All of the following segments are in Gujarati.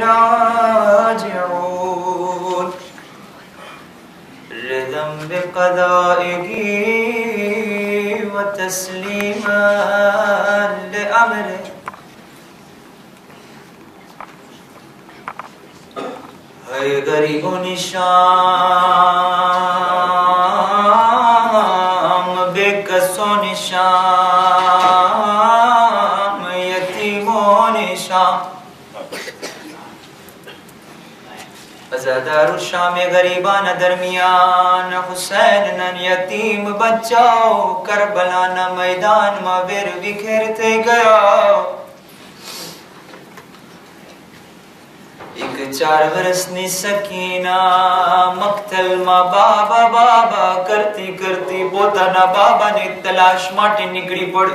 राजिऊन रिदम बिक़दाइही व तस्लीमान लिअम्रे है गरीब निशाम बेकसो निशाम यतीमो निशाम अज़ादारु शाम गरीबान दरमियान हुसैन नन यतीम बचाओ करबला न मैदान में वीर बिखेर थे गया एक 4 वर्षनी सकीना मक्तल में बाबा बाबा करती करती पोताना बाबा ने तलाश माटे निकली पड़ी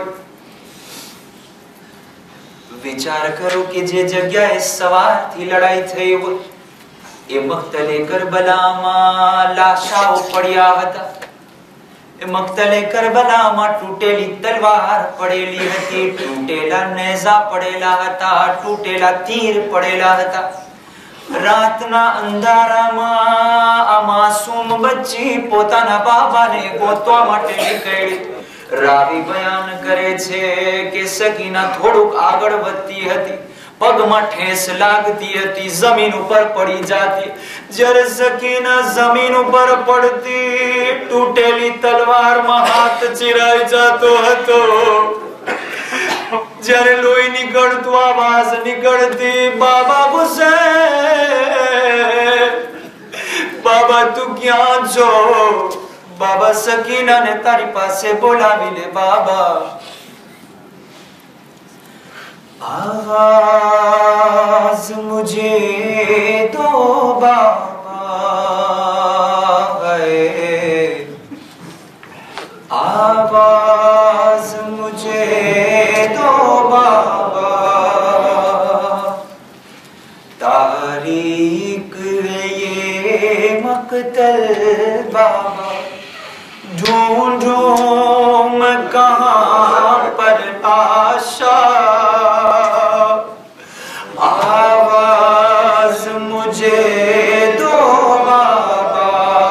विचार करो कि जे जगह सवार थी लड़ाई थई वो ए मक्तले करबला में लाशाओ पड़िया हता ए मक्तले करबला में टूटेली तलवार पड़ेली हती टूटेला नेजा पड़ेला हता टूटेला तीर पड़ेला हता रातना अंधारा में आ मासूम बच्ची पोताना बाबा ने गोतवा माटे નીકળી रावी बयान करे छे के सकीना થોડુંક આગળ વધતી હતી પગમાં ઠેસ લાગતી હતી જમીન ઉપર પડી જાતી જ્યારે સકીના જમીન ઉપર પડતી તૂટેલી તલવારમાં હાથ ચીરાઈ જાતો હતો જ્યારે લોહી નીકળતું આવાજ નીકળતી બાબા હુસૈન બાબા તું ક્યાં છો बाबा सकीना ने तारी पासे बोलावी ले बाबा आवाज मुझे दो बाबा आवाज मुझे दो बाबा तारीख ये मक्तल बाबा ढूंढूं मैं कहाँ पर आशा आवाज मुझे दो बाबा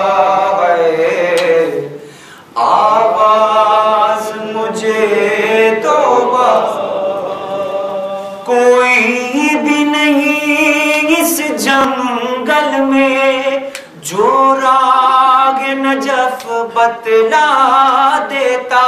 आवाज मुझे दो बाबा कोई भी नहीं इस जंगल में जो राग नजफ बतला देता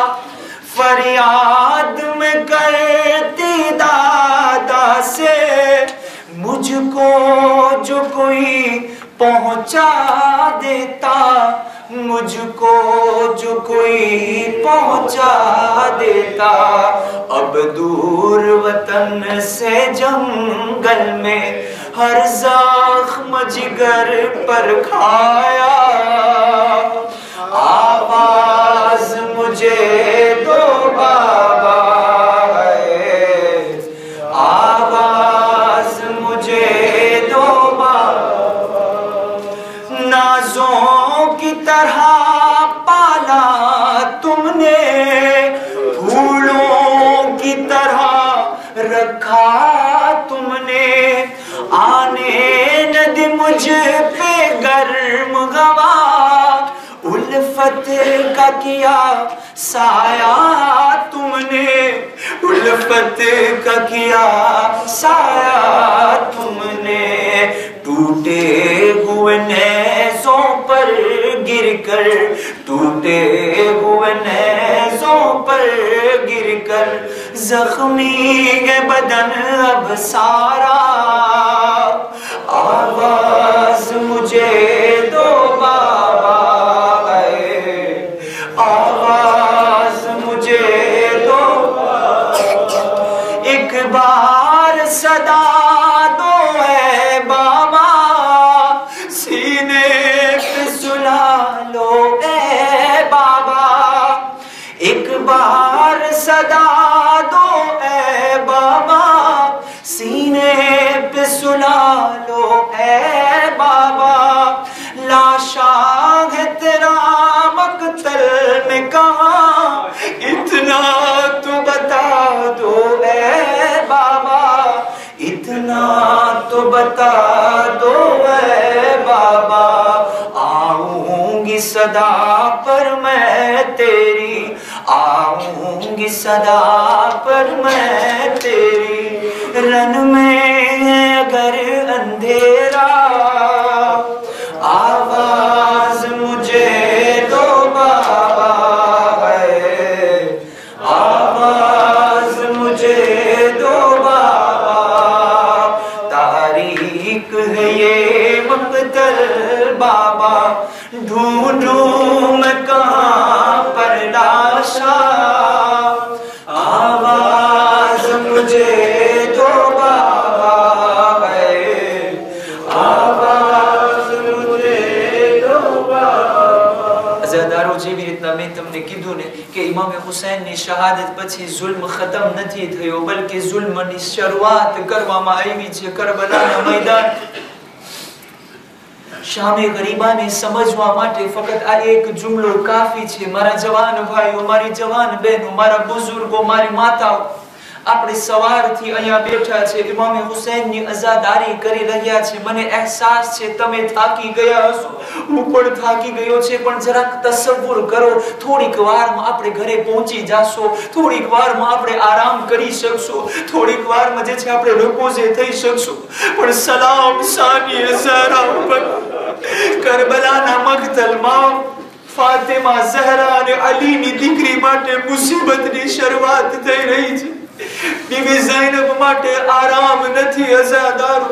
फरियाद में करती दादा से मुझको जो कोई पहुंचा देता मुझको जो कोई पहुंचा देता अब दूर वतन से जंगल में हर जख्म जिगर पर खाया आवाज मुझे दो बाबा आवाज मुझे दो बाबा नाजों की तरह पाला तुमने फूलों की तरह रखा तुमने आने न दे मुझ पे गर्म हवा उल्फत का किया साया तुमने उल्फत का किया साया तुमने टूटे हुए नेज़ों पर गिरकर टूटे हुए नेज़ों पर गिरकर जख्मी है बदन अब सारा आवाज मुझे दो बाबा आवाज मुझे दो एक बार सदा दो है बाबा सीने पे सुला लो ए बाबा एक बार सदा दो ए बाबा सीने पे सुला लो ए बाबा लाशा है तेरा मक्तल में कहाँ इतना तो बता दो ए बाबा इतना तो बता दो ऐ बाबा, आऊंगी सदा पर मैं तेरी, आऊंगी सदा पर मैं तेरी। रन में अगर अंधेरा, आवाज मुझे दो बाबा है, आवाज मुझे दो बाबा। तारीख है ये मकतल बाबा, ढूंढूं मैं कहां पर लाशा, आवाज मुझे दो बाबा है, आवाज मुझे दो बाबा। अज़ादारो જેવી રીતના મેં તમને કીધું ને કે ઇમામ હુસૈનની શહાદત પછી જુલ્મ ખતમ નથી થયો, બલકે જુલ્મની શરૂઆત કરવામાં આવી છે કરબલાના મેદાન। શામે ગરીબાને સમજવા માટે ફક્ત આ એક જુમલો કાફી છે। મારા જવાન ભાઈઓ, મારી જવાન બહેનો, મારા બુઝુર્ગો, મારી માતાઓ, આપણે સવારથી અહીંયા બેઠા છે, ઇમામ હુસૈનની અઝાદારી કરી રહ્યા છે। મને અહેસાસ છે તમે થાકી ગયા હશો, હું પણ થાકી ગયો છે, પણ જરાક તસવ્વુર કરો, થોડીક વારમાં આપણે ઘરે પહોંચી જાશો, થોડીક વારમાં આપણે આરામ કરી શકશો, થોડીક વારમાં જે છે આપણે રિપોઝે થઈ શકશો। પણ સલામ સાની ઝહરા ઉપર કરબલાના મક્તલમાં ફાતિમા ઝહરા અને અલીની દીકરી માટે મુસીબતની શરૂઆત થઈ રહી છે। बीबी ज़ैनब माटे आराम नथी अज़ादारो।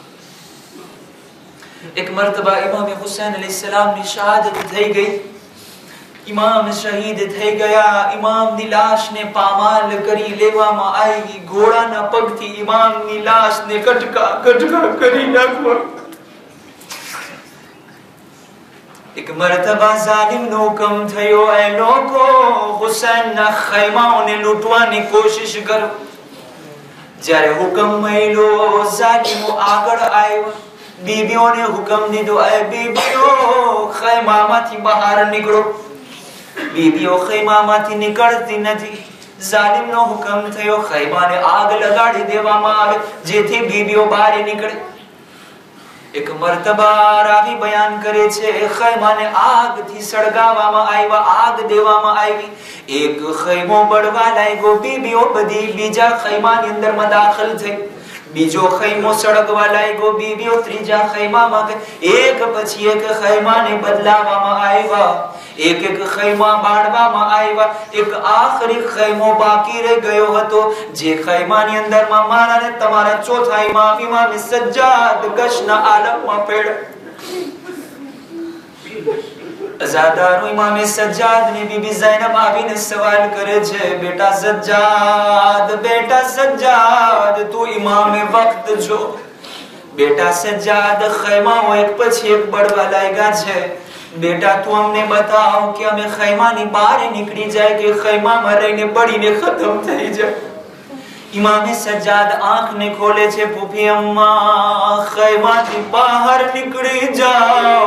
एक मर्तबा इमाम हुसैन अलैहिस्सलाम ની શહાદત થઈ ગઈ, इमाम शहीद થઈ ગયા। ઇમામની લાશને પામાલ કરી લેવામાં આવી, ઘોડાના પગથી ઇમામની લાશને કટકા કટકા કરી નાખવા। एक मर्तबा जालिमનો હુકમ થયો, એ લોકો હુસૈનના ખૈમાઓને લૂંટવાની કોશિશ કરો। જ્યારે હુકમ મળ્યો, જાલિમો આગળ આવ્યા, બીબીઓને હુકમ દીધો, એ બીબીઓ ખૈમામાંથી બહાર નીકળો। બીબીઓ ખૈમામાંથી નીકળતી નથી। જાલિમનો હુકમ થયો, ખૈમાને આગ લગાડી દેવામાં આવે જેથી બીબીઓ બહાર નીકળે। एक मर्तबा रावी बयान करे छे, खैमाने आग थी सळगावामां आव्या, आग देवामां आवी। एक खैमो बळवा लाग्यो, बीबीओ बधी बीजा खैमानी अंदरमां दाखल थई। बीजो खैमो सळगवा लाग्यो, बीबीओ त्रीजा खैमामां गई। एक पछी एक खैमाने बदलावामां आव्या, एक एक खैमा बाळवामां आव्या। एक आखरी खैमो बाकी रही गयो हतो, जे खैमानी अंदरमां मारा ने तमारा चौथा इमाम इमाम सज्जाद गशना आलममां पेड़। अज़ादारो इमाम सज्जाद ने बीबी ज़ैनब आवीने सवाल करे छे, बेटा सज्जाद तू इमाम वक्त जो। बेटा सज्जाद खैमाओ एक पछी एक बळवा लाग्या छे। बेटा तू अमने बताओ कि अमे खैमानी बहार निकली जाए कि खैमा में रहीने बळीने खत्म थई जाए। इमाम सज्जाद आंख ने खोले छे, फूफी अम्मा खैमाथी बहार निकली जाओ।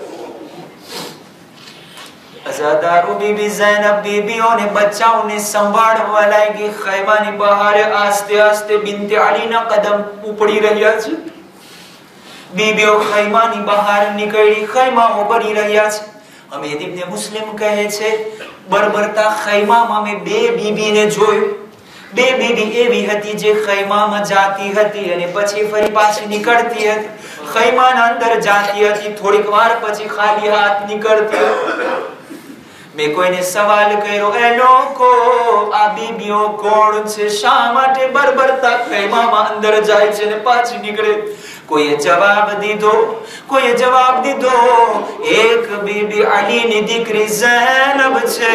अज़ादारो बीबी ज़ैनब बीबीओ ने बच्चाओं ने संभाळवा लागी। खैमानी बहार आस्ते आस्ते बिनते अलीना कदम उपड़ी रह्या छे। बीबीओ खैमानी बहार निकળી, ખૈમાઓ બની રહ્યા છે। હમીદ ઇબ્ન મુસ્લિમ કહે છે, બરબરતા ખૈમામાં મેં બે બીબીને જોયું। બે બીબી એવી હતી જે ખૈમામાં જાતી હતી અને પછી ફરી પાછી નીકળતી હતી। ખૈમાના અંદર જાતી હતી, થોડીક વાર પછી ખાલી હાથ નીકળતી હતી। મેં કોઈને સવાલ કર્યો, એ લોકો આ બીબીઓ કોણ છે, શા માટે બરબરતા ખૈમામાં અંદર જાય છે ને પાછી નીકળે? कोई जवाब दीदो, एक बीबी अली नी दीकरी ज़ैनब छे।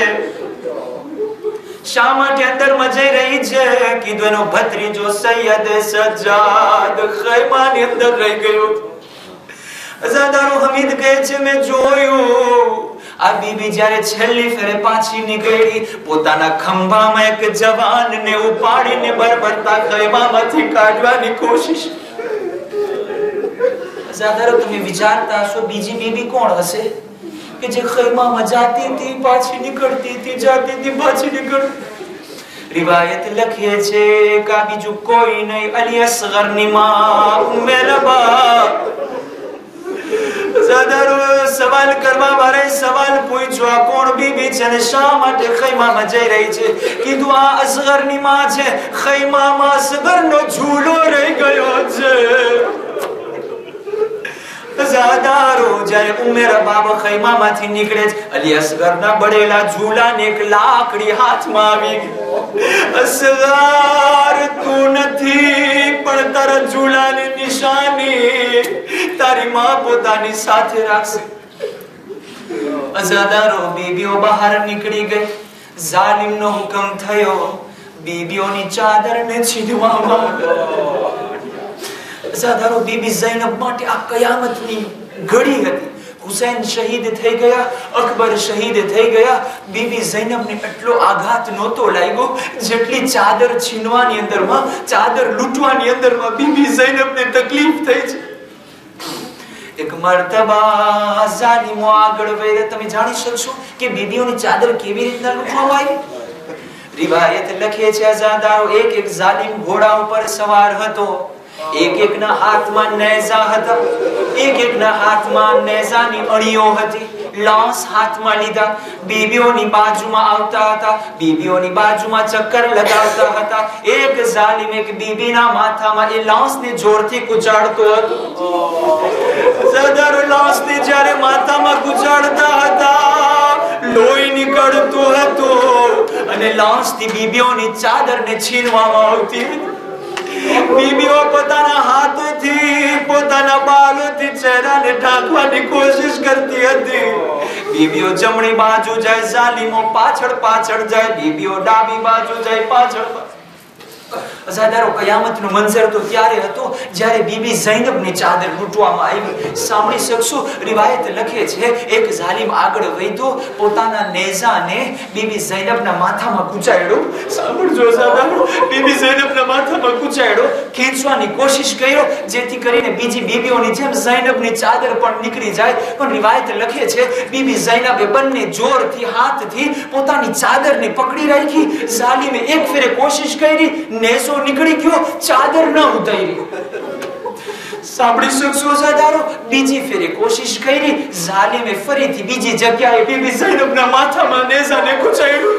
शा माटे अंदर में जई रही छे? कीधुं एनो भत्रीजो सैयद सज्जाद खैमानी अंदर रही गयो। अज़ादारो हमीद कहे छे, मैं जोयुं आ बीबी જ્યારે છેલ્લી ફેરે પાછી નીકળી, પોતાના ખંભામાં એક જવાનને ઉપાડીને બરબરતા ખૈમામાંથી કાઢવાની કોશિશ। ज़ादारो तुम्हें विचारता हशो, बीजी बीबी कोण हशे कि जे खैमामां जाती थी पाછી નીકળતી थी, जाती थी पाછી નીકળતી। રિવાયત લખે છે કે બીજું કોઈ નહીં, અલી અસગરની માં ઉમ્મે રબા. ઝાદારો સવાલ કરવા વાળાએ સવાલ પૂછ્યો, આ કોણ બીબી છે અને શા માટે ખૈમામાં જઈ રહી છે? કીધું આ અસગરની માં છે, ખૈમામાં અસગરનો ઝૂલો રહી ગયો છે. ઝાદારો જ્યારે ઉમ્મે રબા ખૈમામાંથી નીકળે છે, અલી અસગરના બળેલા ઝૂલાને એક લાકડી હાથમાં આવી ગઈ. અસગર તું નથી પણ તારા ઝૂલાની નિશાની તારી માં પોતાની સાથે રાખશે. ઝાદારો બીબીઓ બહાર નીકળી ગઈ. જાલિમનો હુકમ થયો, બીબીઓની ચાદરને છીનવામાં. ઝાદારો બીબી ઝૈનબ માટે આ કયામતની ઘડી હતી. હુસૈન શહીદ થઈ ગયા, અકબર શહીદ થઈ ગયા. બીબી ઝૈનબને એટલો આઘાત નહોતો લાગ્યો જેટલી ચાદર છીનવાની અંદરમાં, ચાદર લૂંટવાની અંદરમાં બીબી ઝૈનબને તકલીફ થઈ છે. એક મર્તબા ઝાલિમો આગળ વધ્યા. તમે જાણી શકશો કે બીબીઓની ચાદર કેવી રીતના લૂંટવામાં આવી? રિવાયત લખે છે ઝાદારો એક એક ઝાલિમ ઘોડા ઉપર સવાર હતો. એક એકના હાથમાં નેઝા હતા, એક એકના હાથમાં નેઝાની અણીઓ હતી. લાંસ હાથમાં લીધા, બીબીઓની બાજુમાં આવતા હતા, બીબીઓની બાજુમાં ચક્કર લગાવતા હતા. એક ઝાલિમ એક બીબીના માથામાં એ લાંસને જોરથી કુચાડતો હતો. ઝાદારો લાંસને જ્યારે માથામાં કુચાડતા હતા, લોહી નીકળતું હતું અને લાંસથી બીબીઓની ચાદરને છીનવામાં આવતી હતી. બીબીઓ પોતાના હાથોથી, પોતાના બાલોથી ચહેરાને ઢાંકવાની કોશિશ કરતી હતી. બીબીઓ જમણી બાજુ જાય, ઝાલિમો પાછળ પાછળ જાય. બીબીઓ ડાબી બાજુ જાય, પાછળ. ઝાદારો કયામતનો મંઝર તો ત્યારે હતો જ્યારે બીબી ઝૈનબની ચાદર લૂંટવામાં આવી. સાંભળી શકશો, રિવાયત લખે છે એક ઝાલિમ આગળ વધ્યો, પોતાના નેઝાને બીબી ઝૈનબના માથામાં કૂચાડ્યો. સાંભળજો ઝાદારો, બીબી ઝૈનબના માથામાં કૂચાડ્યો, ખેંચવાની કોશિશ કર્યો જેથી કરીને બીજી બીબીઓની જેમ ઝૈનબની ચાદર પણ નીકળી જાય. પણ રિવાયત લખે છે બીબી ઝૈનબે બંને જોરથી હાથથી પોતાની ચાદરને પકડી રાખી. ઝાલિમે એક ફેરે કોશિશ કરી, નેસો નીકળી ગયો, ચાદર ન ઉતારી. સાંભળી શકશો ઝાદારો, બીજી ફેરે કોશિશ કરી. ઝાલિમે ફરીથી બીજી જગ્યાએ બીબી ઝૈનબના માથામાં નેઝાને કૂચાડ્યું.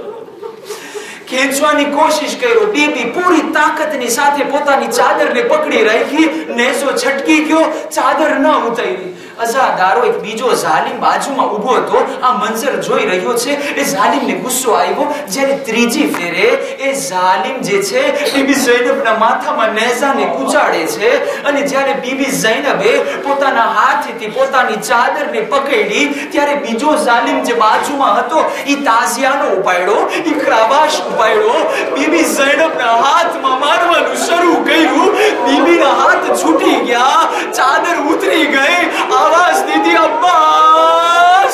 ખેંચવાની કોશિશ કર્યો. બીબી પૂરી તાકાતની સાથે પોતાની ચાદરને પકડી રાખી. નેસો છટકી ગયો, ચાદર ન ઉતારી. ઝાદારો એક બીજો ઝાલિમ બાજુમાં ઊભો હતો, આ મંઝર જોઈ રહ્યો છે. એ ઝાલિમને ગુસ્સો આવ્યો જ્યારે ત્રીજી ફેરે એ ઝાલિમ જે છે બીબી ઝૈનબના માથામાં નેઝાને કૂચાડે છે. અને જ્યારે બીબી ઝૈનબે પોતાના હાથથી પોતાની ચાદરને પકડી ત્યારે બીજો ઝાલિમ જે બાજુમાં હતો એ તાઝિયાનો ઉપાડ્યો, એ ખરાબાશ ઉપાડ્યો. બીબી ઝૈનબના હાથમાં મારવાનું શરૂ કર્યું. બીબીના હાથ છૂટી ગયા, ચાદર ઉતરી ગઈ. આવાજ દીધી, અબ્બાસ,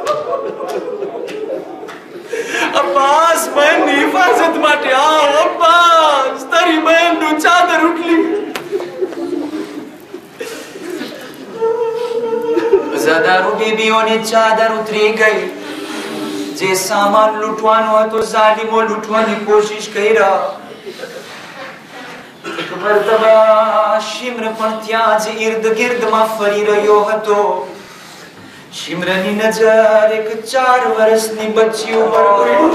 અબ્બાસ, બહેનની હિફાજત માટે આવ. અબ્બાસ, તારી બહેનનું ચાદર ઉઠલી. ઝાદારો બીબીઓની ચાદર ઉતરી ગઈ. જે સામાન લૂંટવાનો હતો ઝાલિમો લૂંટવાની કોશિશ કર્યા. એક મર્તબા શિમ્ર પણ ત્યાં જ ઇર્દ ગિર્દમાં ફરી રહ્યો હતો. શિમ્રની નજર એક 4 વર્ષની બચ્ચી ઉપર પડી.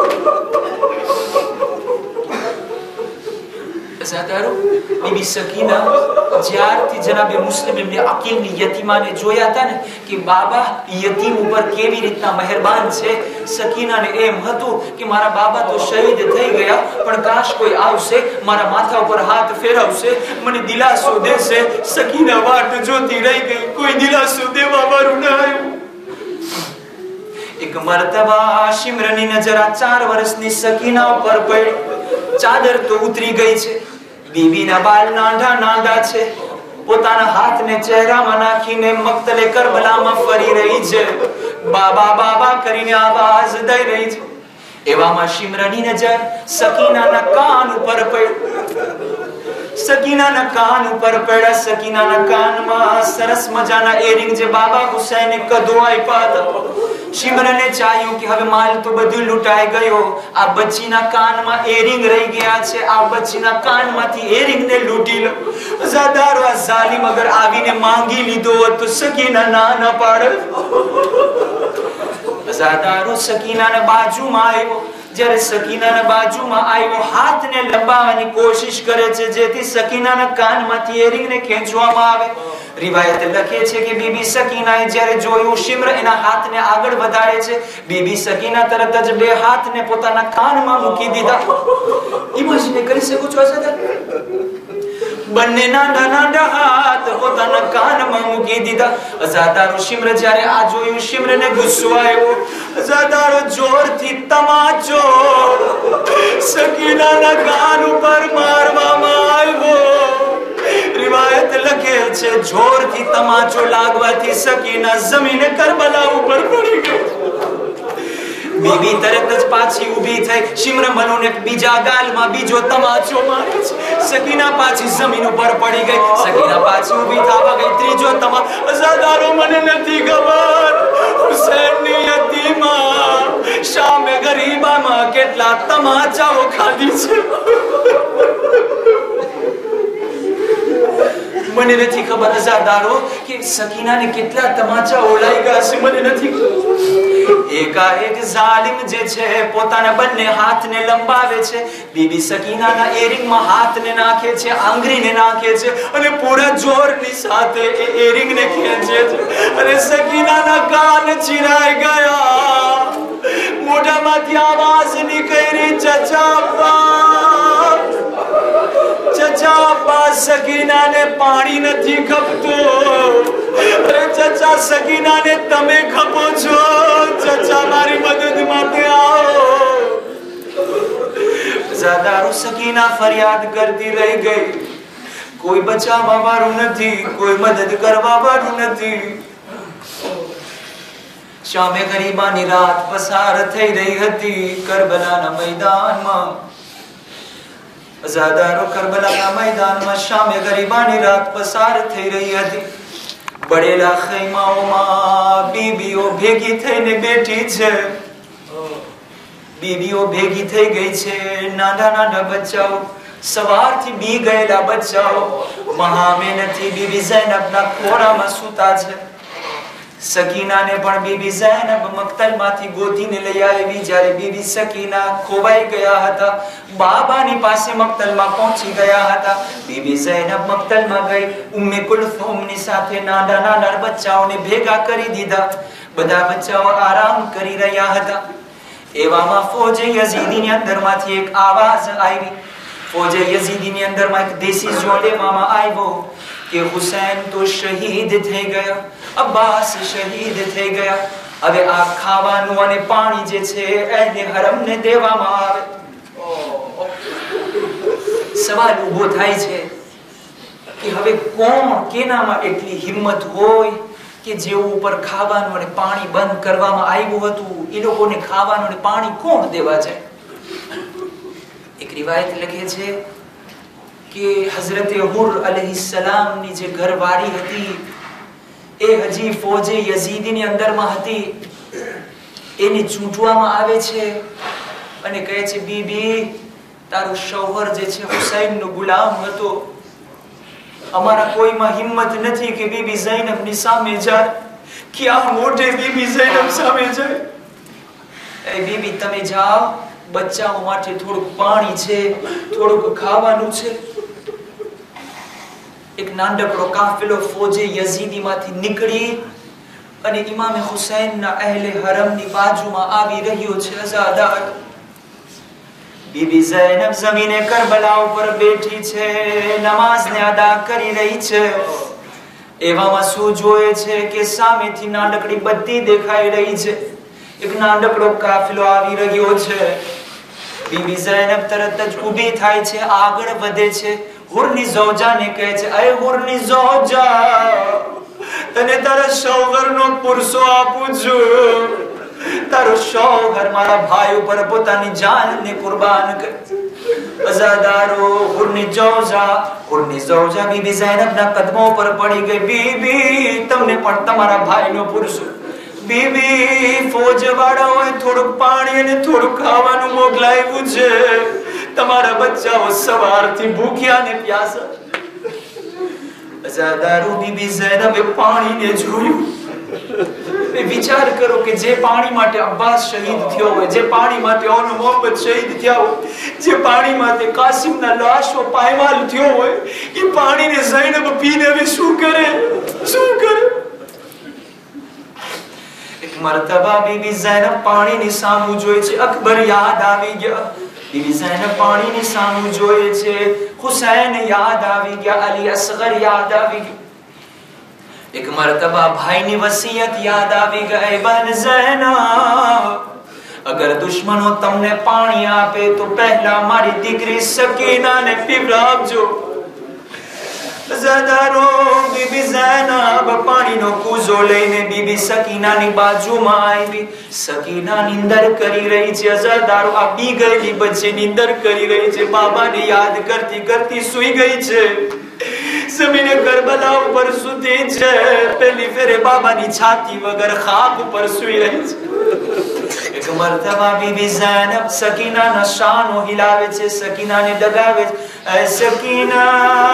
ઝાદારો બીબી સકીના જ્યારથી જનાબે મુસ્લિમ ઇબ્ન અકીલની યતીમાને જોયા હતા ને કે બાબા યતીમ ઉપર કેવી રીતના મહેરબાન છે, સકીનાને એમ હતું કે મારા બાબા તો શહીદ થઈ ગયા, પણ કાશ કોઈ આવશે, મારા માથા ઉપર હાથ ફેરવશે, મને દિલાસો દેશે. સકીના વાટ જોતી રહી ગઈ, કોઈ દિલાસો દેવા વાળું ન આવ્યું. એક મર્તબા શિમ્રની નજર આ 4 વર્ષની સકીના ઉપર પડી. ચાદર તો ઉતરી ગઈ છે, બીબીના બાલ નાંડા નાંડા છે, પોતાના હાથને ચહેરામાં નાખીને મક્તલે કરબલામાં ફરી રહી છે. બાબા બાબા કરીને આવાજ દઈ રહી છે. એવામાં શિમ્રની નજર સકીનાના કાન ઉપર પડી. સકીનાના કાન ઉપર પડ્યા. સકીનાના કાનમાં સરસ મજાના એરિંગ જે બાબા હુસૈને કદો આપ્યા હતા. શિમરને ચાહ્યું કે હવે માલ તો બધું લૂંટાઈ ગયો, આ બચ્ચીના કાનમાં એરિંગ રહી ગયા છે, આ બચ્ચીના કાનમાંથી એરિંગને લૂંટી લો. અઝાદારો આ ઝાલિમ અગર આવીને માંગી લીધો હોત તો સકીના ના ન પાડે. અઝાદારો સકીનાના બાજુમાં આવ્યો. જ્યારે સકીનાના બાજુમાં આવ્યો, હાથને લંબાવવાની કોશિશ કરે છે જેથી સકીનાના કાનમાંથી એરિંગને ખેંચવામાં આવે. રિવાયત લખે છે કે બીબી સકીનાએ જ્યારે જોયું શિમ્ર એના હાથને આગળ વધારે છે, બીબી સકીના તરત જ બે હાથને પોતાના કાનમાં મૂકી દીધા. ઇમેજિન કરી શકો છો અઝાદાર? બંને નાના હાથ પોતાના કાનમાં મૂકી દીધા. અઝાદારો શિમ્ર જ્યારે આ જોયું, શિમ્રને ગુસ્સો આવ્યો. અઝાદારો જોરથી તમાચો સકીનાના કાન ઉપર મારવામાં આવ્યો. રિવાયત લખે છે જોરથી તમાચો લાગવાથી સકીના જમીને કરબલા ઉપર પડી ગઈ. બીબી તરત જ પાછી ઊભી થઈ. શિમ્ર મનુને બીજા ગાલમાં બીજો તમાચો મારે છે. સકીના પાછી જમીન ઉપર પડી ગઈ. સકીના પાછી ઊભી થવા ગઈ. ત્રીજો તમાચો. અઝાદારો મને નથી ખબર હુસૈનની યતીમાં શામે ગરીબામાં કેટલા તમાચાઓ ખાધી છે. મને નથી ખબર અઝાદારો કે સકીનાને કેટલા તમાચા ઓલાઈ ગયા છે, મને નથી ખબર. એકાએક ઝાલિમ જે છે પોતાના બંને હાથને લંબાવે છે. બીબી સકીનાના એરિંગમાં હાથને નાખે છે, આંગળીને નાખે છે અને પૂરા જોરની સાથે એ એરિંગને ખેંચે છે અને સકીનાના કાન ચીરાઈ ગયા. મોઢામાંથી આવાજ નીકળી, ચચાપા ચચાપા. સકીનાને પાણી નથી ખપતું. અરે ચચા, સકીનાને તમે ખપો છો. ચચા, મારી મદદ માટે આવો. અઝાદારો સકીના ફરિયાદ કરતી રહી ગઈ. કોઈ બચાવવા વાળું નથી, કોઈ મદદ કરવા વાળું નથી. શામે ગરીબાની રાત પસાર થઈ રહી હતી કરબલાના મેદાનમાં. અઝાદારો કરબલાના મેદાનમાં શામે ગરીબાની રાત પસાર થઈ રહી હતી. બળેલા ખૈમાઓમાં બીબીઓ ભેગી થઈને બેઠી છે. બીબીઓ ભેગી થઈ ગઈ છે. નાના બચ્ચાઓ, સવારથી બી ગયેલા બચ્ચાઓ મહામહેનથી બીબી ઝૈનબના ખોળામાં સૂતા છે. સકીનાને પણ બીબી ઝૈનબ મક્તલમાંથી ગોતીને લઈ આવી. જ્યારે બીબી સકીના ખોવાઈ ગયા હતા, બાબાની પાસે મક્તલમાં પહોંચી ગયા હતા. બીબી ઝૈનબ મક્તલમાં ગઈ. ઉમ્મે કુલથુમની સાથે નાના બચ્ચાઓને ભેગા કરી દીધા. બધા બચ્ચાઓ આરામ કરી રહ્યા હતા. એવામાં ફૌજે યઝીદીની અંદરમાંથી એક આવાજ આવી. ફૌજે યઝીદીની અંદરમાં એક દેશી જો લેવામાં આવ્યો કે હુસૈન તો શહીદ થઈ ગયા, અબ્બાસ શહીદ થઈ ગયા. હવે આ ખાવાનું અને પાણી જે છે એને હરમને દેવામાં આવે. સવાલ ઉભો થાય છે કે હવે કોણ, કેનામાં એટલી હિંમત હોય કે જેઓ ઉપર ખાવાનું અને પાણી બંધ કરવામાં આવ્યું હતું એ લોકોને ખાવાનું અને પાણી કોણ દેવા જાય? એક રિવાયત લખે છે કે હઝરતે હુર અલૈહિસ્સલામની જે ઘરવાળી હતી એ હજી ફૌજે યઝીદીની અંદરમાં હતી. એને ચૂંટવામાં આવે છે અને કહે છે, બીબી તારો શૌહર જે છે હુસૈનનો ગુલામ હતો. અમારા કોઈમાં હિંમત નથી કે બીબી ઝૈનબની સામે જાય. ક્યાં મોઢે બીબી ઝૈનબ સામે જાય? એ બીબી તમે જાઓ, બચ્ચાઓ માટે થોડુંક પાણી છે, થોડુંક ખાવાનું છે. એક નાનકડો કાફિલો ફૌજે યઝીદીમાંથી નીકળી અને ઇમામ હુસૈનના અહેલે હરમની બાજુમાં આવી રહ્યો છે. અઝાદાર બીબી ઝૈનબ જમીને કરબલા ઉપર બેઠી છે, નમાઝને અદા કરી રહી છે. એવામાં શું જોયે છે કે સામેથી નાનકડી બત્તી દેખાઈ રહી છે. એક નાનકડો કાફિલો આવી રહ્યો છે. બીબી ઝૈનબ તરત જ ઊભી થાય છે, આગળ વધે છે. હુરની ઝૌજાને કહે છે, અય હુરની ઝૌજા, તને તારા શૌહરનો પુરસો આપું છું. તારો શોહર મારા ભાઈ ઉપર પોતાની જાનને કુરબાન કરી. અઝાદારો હુરની જૌજા બીબી ઝૈનબના કદમો પર પડી ગઈ. બીબી, તમને પણ તમારા ભાઈનો પુરુષ બીબી, ફોજવાળાઓએ થોડુંક પાણી અને થોડુંક ખાવાનું મોકલાવ્યું છે. તમારા બચ્ચાઓ સવારથી ભૂખ્યા ને પ્યાસા. અઝાદારો બીબી ઝૈનબે પાણીને જોયું. વિચાર કરો કે જે પાણી માટે અબ્બાસ શહીદ થયો હોય, જે પાણી માટે ઓનો મોહમ્મદ શહીદ થયા હોય, જે પાણી માટે કાસિમના લાશો પાયમાલ થયો હોય, એ પાણીને ઝૈનબ પીને હવે શું કરે? એક મરતબા બીબી ઝૈનબ પાણીની સામું જોઈ છે. અકબર યાદ આવી ગયા. બીબી ઝૈનબ પાણીની સામું જોઈ છે. હુસૈન યાદ આવી ગયા. અલી અસગર યાદ આવી ગયા. એક મરતબા ભાઈની વસિયત યાદ આવી ગઈ. બન ઝૈનબ, અગર દુશ્મનો તમને પાણી આપે તો પહેલા મારી દીકરી સકીનાને પીવડાવજો. અઝાદારો બીબી ઝૈનબ પાણીનો કૂઝો લઈને બીબી સકીનાની બાજુમાં આવી. સકીના નિંદર કરી રહી છે. અઝાદારો આ બી ગયેલી બચ્ચી નિંદર કરી રહી છે. બાબાને યાદ કરતી કરતી સૂઈ ગઈ છે. જમીને કરબલા ઉપર સૂતી છે. પહેલી ફેરે બાબાની છાતી વગર ખાક ઉપર સૂઈ રહી છે. એક મરતબા બીબી ઝૈનબ સકીનાના શાનો હિલાવે છે, સકીનાને ડગાવે છે. એ સકીના,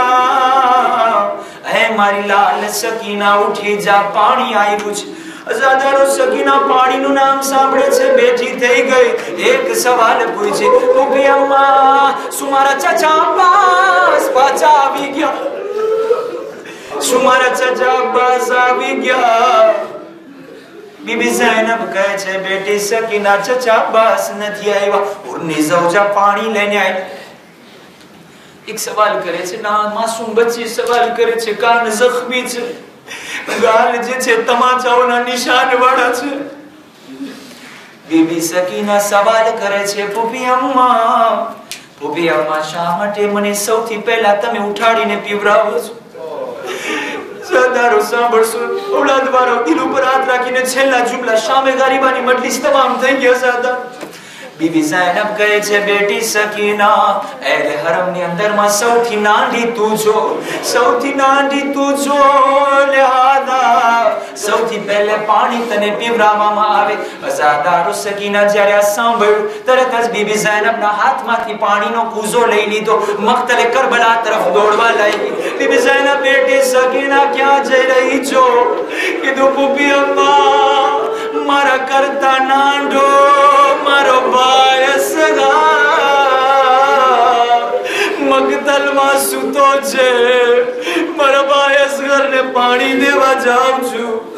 એ મારી લાલ સકીના, ઉઠી જા, પાણી આવ્યું છે. અઝાદારો સકીના પાણીનું નામ સાંભળે છે, બેઠી થઈ ગઈ. એક સવાલ પૂછે, ઉભી અમ્મા, શું મારા ચચા અબ્બાસ પાછા આવી ગયા? શું મારા ચચા અબ્બાસ આવી ગયા? બીબી ઝૈનબ કહે છે, બેટી સકીના, ચચા અબ્બાસ નથી આવ્યા. ઉરની ઝૌજા પાણી લઈને આવી. એક સવાલ કરે છે, ના માસૂમ બચ્ચી સવાલ કરે છે. કાન જખ્મી છે, ગાલ જે છે તમાચાઓના નિશાન વાળા છે. બીબી સકીના સવાલ કરે છે, ફૂફી અમ્મા, શા માટે મને સૌથી પહેલા તમે ઉઠાડીને પીવડાવો છો? સરદારો સાંભળશો, ઔલાદ વાળો દિલ ઉપર હાથ રાખીને છેલ્લા જુમલા શામે ગરીબાની મજલિસ તમામ થઈ ગયા. સરદાર બીબી ઝૈનબ કહે છે, બેટી સકીના, એ હરમની અંદરમાં સૌથી નાની તું છો, સૌથી નાની તું છો. લિહાદા સૌથી પહેલે પાણી તને પીવડાવવામાં આવે. અઝાદારો સકીના જ્યારે આ સાંભળ્યું, તરત જ બીબી ઝૈનબના હાથમાંથી પાણીનો કૂઝો લઈ લીધો. મક્તલે કરબલા તરફ દોડવા લાગી. બીબી ઝૈનબ, બેટી સકીના, ક્યાં જઈ રહી છો? કીધું, ફૂફી અમ્મા, મારા કરતા નાંડો મારો ભાઈ અસગર મક્તલમાં સૂતો છે. મારા ભાઈ અસગરને પાણી દેવા જાઉં છું.